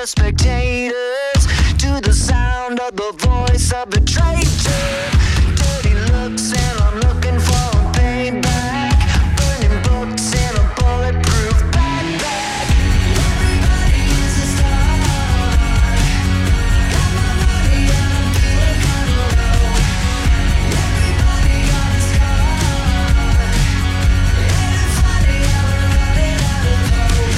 the spectators to the sound of the voice of a traitor. Dirty looks and I'm looking for a payback. Burning books in a bulletproof backpack. Everybody is a star. Got my money up, feeling kinda low. Everybody got a scar. And it's funny how we're running out of hope.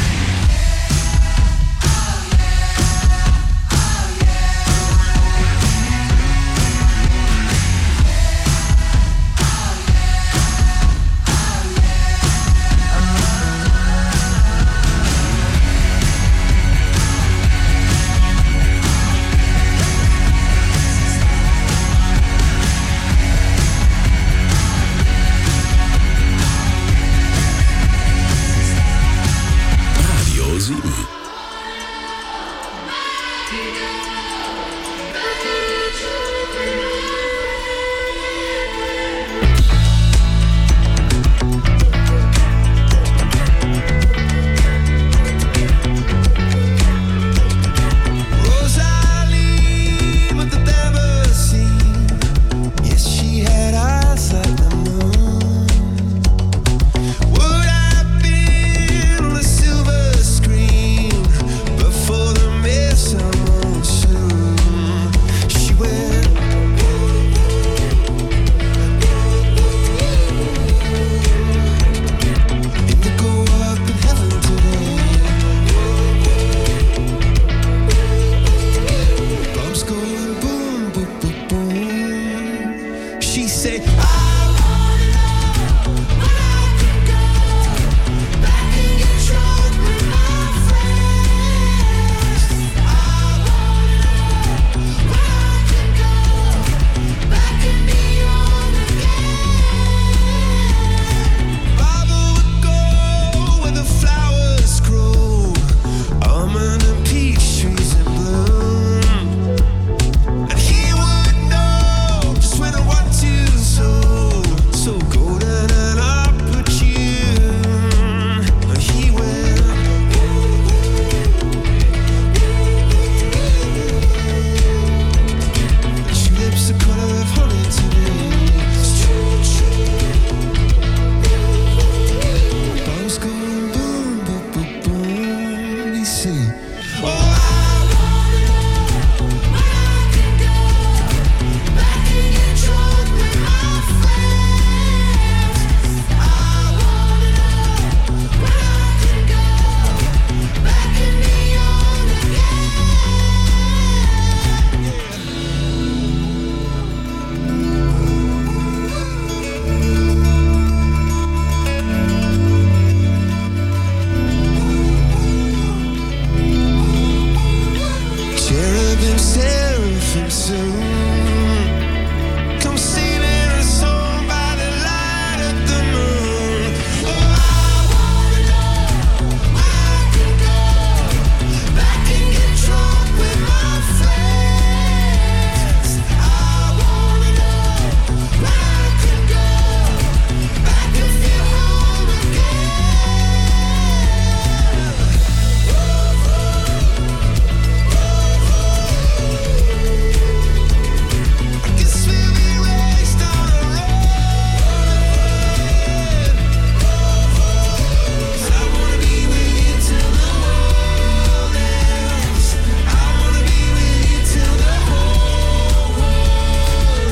Radio 7. Rosalie, what the devil seen. Yes, she had eyes like the moon. Would have been on a silver screen before the mist of monsoon. She went. Indigo up in heaven today. Bombs going boom, boom, boom, boom. She said, I wanna know when I can go back and get drunk with my friends. I wanna know when I can go back and be young again. Father would go where the flowers grow, almond and peach trees in bloom. And he would know just when and what to sow, so golden and opportune. And he went. Tulips the color of honey today. It's true, true. Bombs going boom, boom, boom, boom. He said, oh, I wanna know when I can go back and get drunk with my friends. I wanna know when I can go back and be young again. Cherubim, seraphim soon. Come singing a song by the light of the moon. Oh, I wanna know when I can go back and get drunk with my friends. I wanna know when I can go back and feel home again. I guess we'll be raised on a road. 'Cause I wanna be with you till the world ends. I wanna be with you till the whole world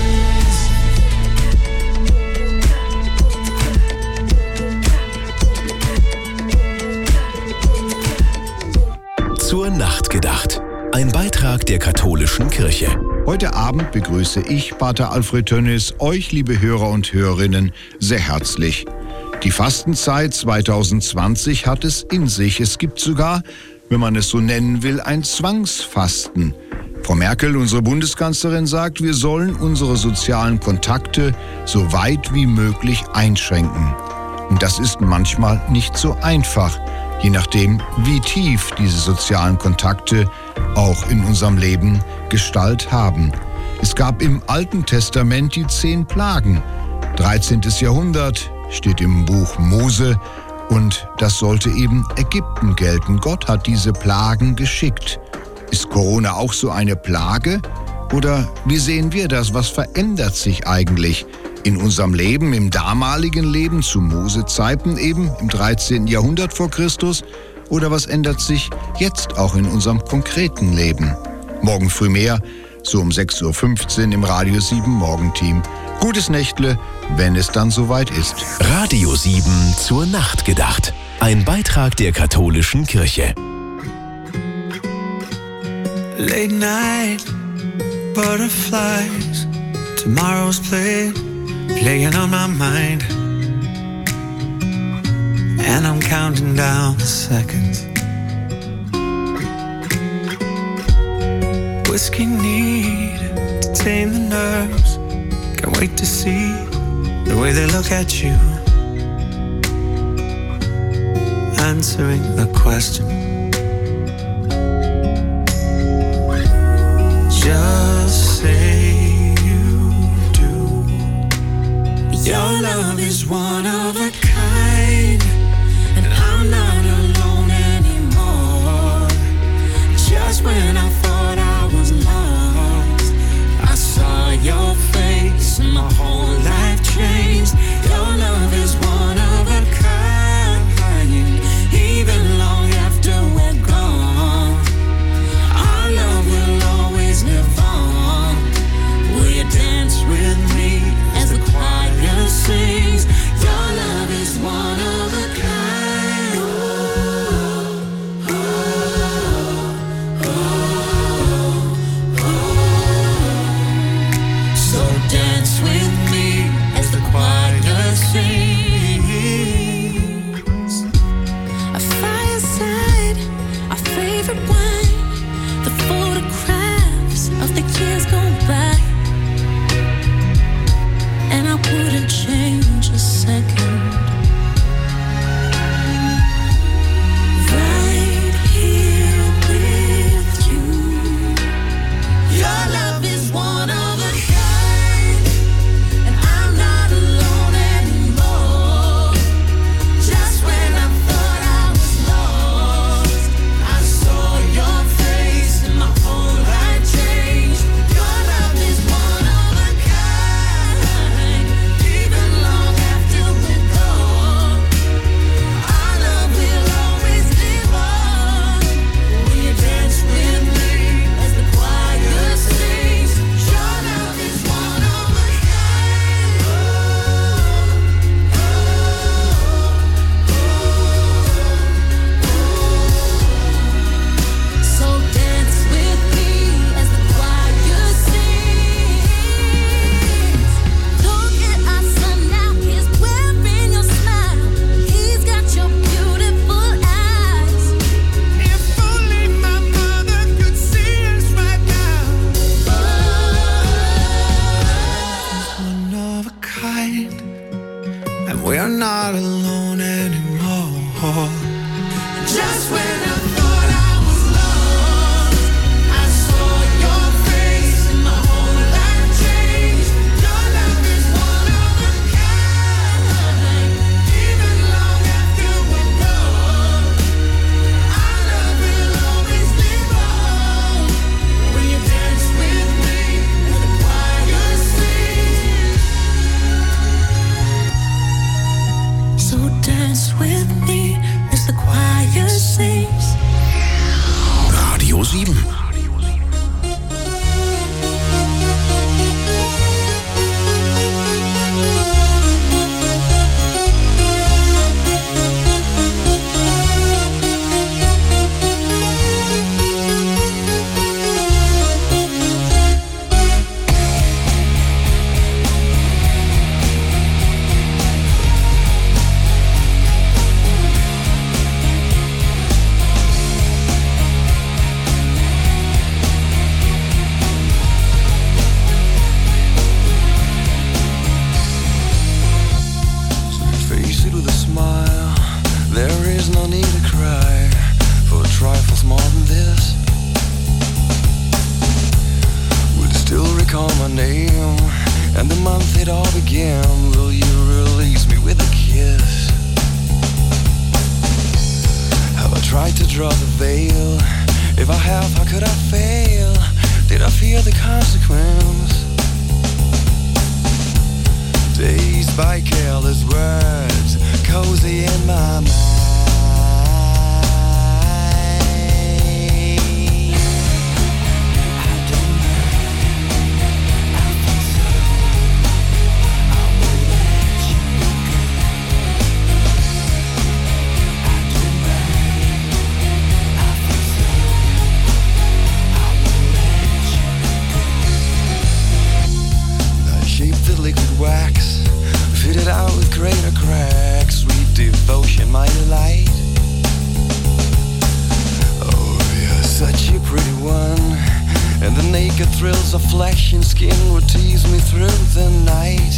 ends. Zur Nacht gedacht. Ein Beitrag der katholischen Kirche. Heute Abend begrüße ich, Pater Alfred Tönnis, euch, liebe Hörer und Hörerinnen, sehr herzlich. Die Fastenzeit 2020 hat es in sich. Es gibt sogar, wenn man es so nennen will, ein Zwangsfasten. Frau Merkel, unsere Bundeskanzlerin, sagt, wir sollen unsere sozialen Kontakte so weit wie möglich einschränken. Und das ist manchmal nicht so einfach, je nachdem, wie tief diese sozialen Kontakte auch in unserem Leben Gestalt haben. Es gab im Alten Testament die 10 Plagen. 13. Jahrhundert steht im Buch Mose Und das sollte eben Ägypten gelten. Gott hat diese Plagen geschickt. Ist Corona auch so eine Plage? Oder wie sehen wir das? Was verändert sich eigentlich in unserem Leben, im damaligen Leben, zu Mose-Zeiten eben, im 13. Jahrhundert vor Christus? Oder was ändert sich jetzt auch in unserem konkreten Leben? Morgen früh mehr, so um 6.15 Uhr im Radio 7 Morgenteam. Gutes Nächtle, wenn es dann soweit ist. Radio 7 zur Nacht gedacht. Ein Beitrag der katholischen Kirche. Late night, butterflies, tomorrow's play, playing on my mind. And I'm counting down the seconds. Whiskey need to tame the nerves. Can't wait to see the way they look at you, answering the question. Just say you do. Your love is one of a kind, and I'm not alone anymore. Just when I thought I was lost, I saw your face and my whole life changed. Your love is one of a kind, even long after we're gone. Our love will always live on. Will you dance with me as the choir sings? Your love is one of a kind. Oh, oh, oh, oh. So dance with me as the choir sings. A fireside, our favorite wine, the photographs of the years go by, and I wouldn't change a second. Right here with you. Your love is one of a kind, and I'm not alone anymore. Just when I thought I was lost, I saw your face and my whole life changed. Your love is one of a kind, even long after we're gone. Our love will always live on. Will you dance with me as the choir sings? Your love is one of a kind. So dance with me as the choir sings. Look at our son now, he's wearing your smile. He's got your beautiful eyes. If only my mother could see us right now. One of a kind, and we're not alone anymore. Just when I thought I was lost, I saw your face and my whole life changed. Your love is one of a kind, even long after we're gone. Our love will always live on. Will you dance with me as the choir sings? So dance with me as the choir sings. Radio 7. Face it with a smile. There is no need to cry for trifles more than this. Would you still recall my name and the month it all began? Will you release me with a kiss? If I have, how could I fail? Did I fear the consequence? Dazed by careless words, cozy in my mind. Wax, fitted out with greater cracks, sweet devotion, my delight. Oh, you're such a pretty one, and the naked thrills of flesh and skin would tease me through the night.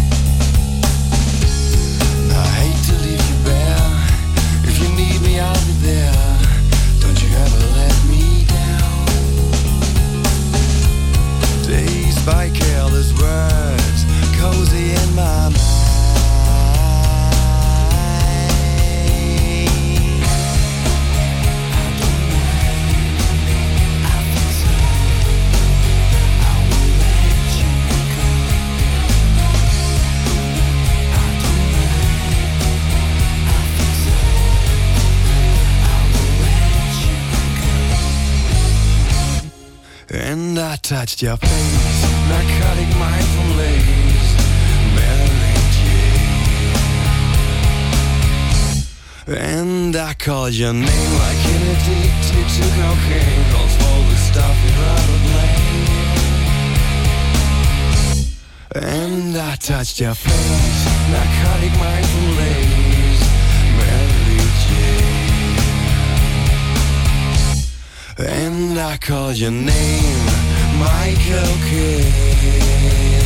I hate to leave you bare. If you need me, I'll be there. Don't you ever let me down. Dazed by careless words, cozy in my mind. And I touched your face, narcotic mindful lace, Mary Jane. And I called your name like an addicted to cocaine, calls for the stuff you'd rather blame. And I touched your face, narcotic mindful lace, Mary Jane. And I called your name, Michael Kidd.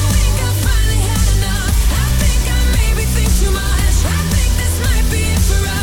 I think I maybe think too much. I think this might be it for us.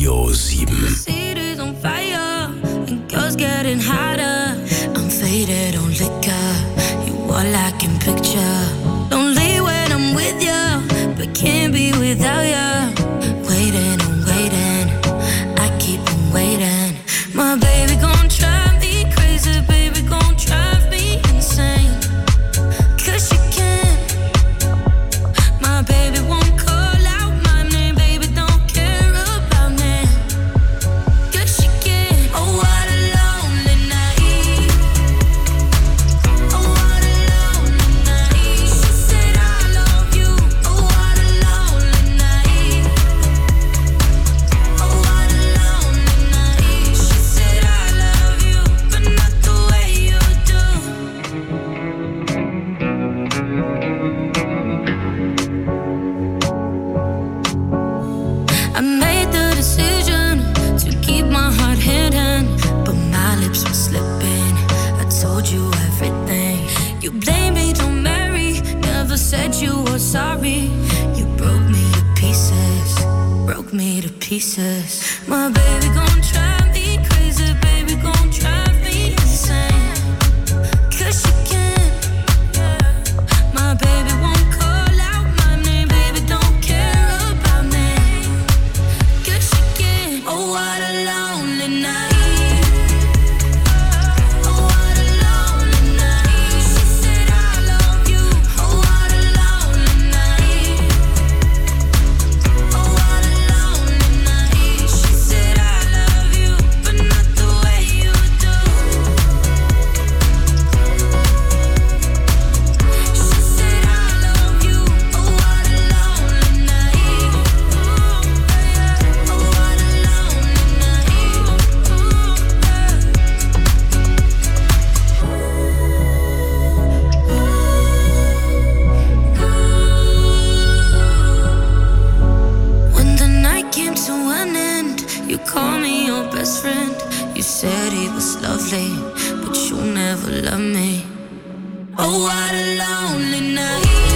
Radio 7. City is on fire and girls getting hotter. I'm faded on liquor. You all I can picture. Lonely when I'm with you, but can't be without you. Waiting and waiting, I keep on waiting. My baby gon' drive me crazy, baby gon' drive me insane. 'Cause she can. My baby won't call out my name, baby don't care about me. 'Cause she can. Oh, what a lonely night. Oh, what a lonely night. She said I love you. Oh, what a lonely night. Oh, what a lonely night. She said I love you, but not the way you do. I made the decision to keep my heart hidden, but my lips were slipping. I told you everything. You blamed me, don't marry. Never said you were sorry. You broke me to pieces. Broke me to pieces. My baby gon' drive me crazy. Baby gon' drive me insane. 'Cause she can. My baby won't call out my name. Baby don't care about me. 'Cause she can. Oh, what a lonely night. Oh, what a lonely night. She said I love you. Oh, what a lonely night. Oh, what a lonely night. She said I love you, but not the way you do. She said I love you. Oh, what a lonely night. Oh, what a lonely night. When the night came to an end, you called me your best friend. You said he was lovely, but you never loved me. Oh, what a lonely night.